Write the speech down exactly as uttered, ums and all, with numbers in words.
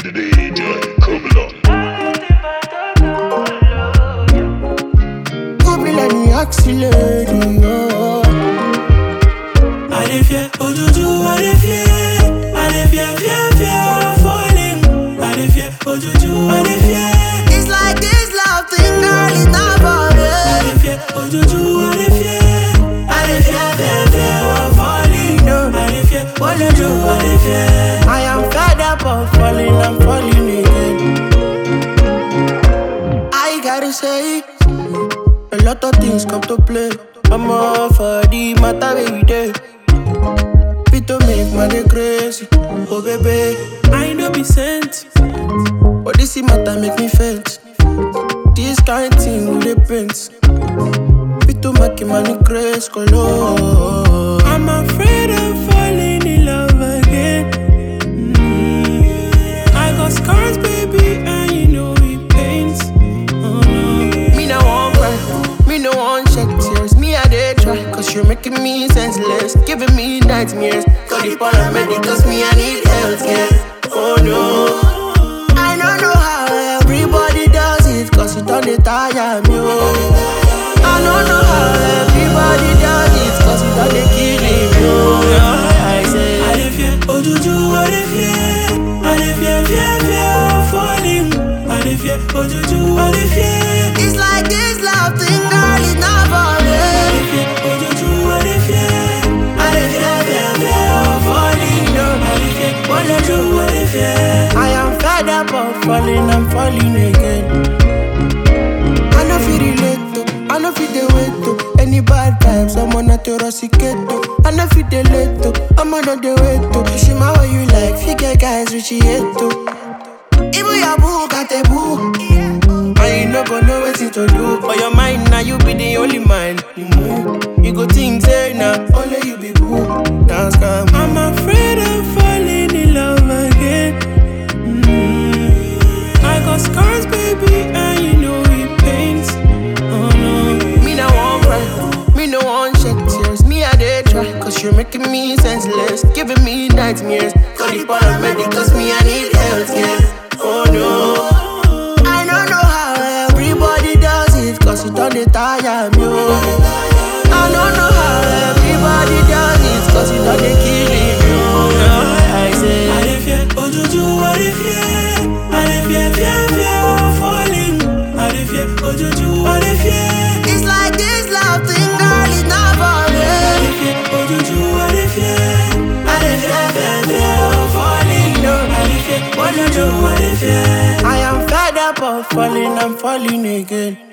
D J Kublon. Kublon accéléré. I dey fear, Ojuju, I dey fear. I dey fear, fear, fear of falling. I dey fear, Ojuju, I dey fear. It's like this love thing, girl, it's not for me. I dey fear, Ojuju, I dey fear. I dey fear, fear, fear of falling. I dey fear, Ojuju, I dey fear. I am fed up of falling, I'm falling again. I gotta say, a lot of things come to play. I'm all for the matter every day. Fit to make money crazy, oh baby. I no be sent, but this matter make me faint. This kind thing with the prince. Fit to make money crazy, color. I'm afraid of falling in love again. mm. I got scars, baby, and you know it pains. Oh no. Me no want cry, me no want check tears. Me I dey try, cause you're making me senseless, giving me nightmares. Got the paramedic, cause me I need healthcare. Oh no, I don't know how everybody does it, cause it don't dey tire me. Oh. I don't know how everybody does it, cause it don't dey kill me. Oh. I say I dey fear, Ojuju, I dey fear. I dey fear, fear, fear of falling. I dey fear, Ojuju, I dey fear. it's like this love thing, girl, it's not for me. I dey fear, Ojuju, I dey fear. I dey fear, fear, fear of falling. I dey fear, Ojuju, I dey fear. I am fed up of falling, I'm falling again. I know feel relate to, I know feel the way to. Any bad times, I'm on a terrorisicato. I know feel the late to, I'm on the way to. She my way you like, figure guys, which he hate to. Even your boo got a boo. I ain't no gonna know what to do. For your mind, now you be the only mind. You move, you go think, say now, only you be boo. Dance come. I'm afraid of falling in love again. mm. I got scars, baby, and you know it pains. Oh no. Me no want cry, me no want check tears. Me I dey try, cause you're making me senseless, giving me nightmares. Got the paramedic, cause me I need healthcare. Oh no, I don't know how everybody does it, cause it don't dey tire me. Oh. I don't know how everybody does it, cause it don't dey kill me. Oh. I say I dey fear, Ojuju, I dey fear. I dey fear, fear, fear of falling. I dey fear, Ojuju, I dey fear. it's like this love thing, girl, it's not for me. I dey fear, Ojuju, I dey fear. I dey fear, fear, fear of falling. I dey fear, Ojuju, I dey fear. I am fed up of falling, I'm falling again.